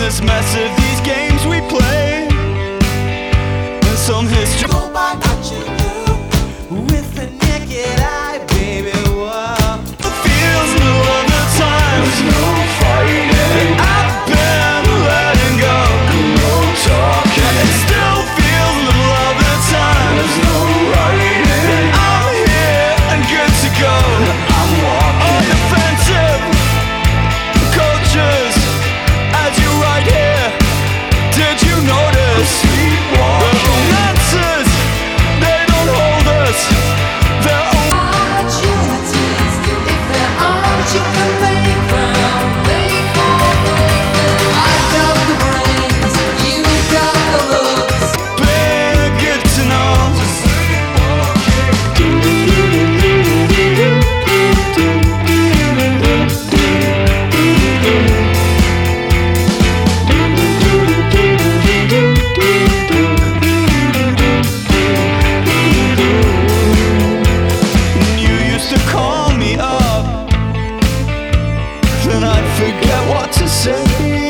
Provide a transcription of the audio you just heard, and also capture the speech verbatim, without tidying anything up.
this mess of these games we play, and some history Go by watching you with the naked eye, baby. Whoa. feels middle of the time. There's no fighting. I've been letting go. No talking. It still feels middle of the time. There's no writing. I'm here and good to go. I'm walking. On defensive coaches as you right here. Did you notice? The romances, they don't hold us. They're Opportunities, if there aren't, you can make them. Make more them. I got the brains, you got the looks. big, good to know. You used to call me up, then I'd forget what to say.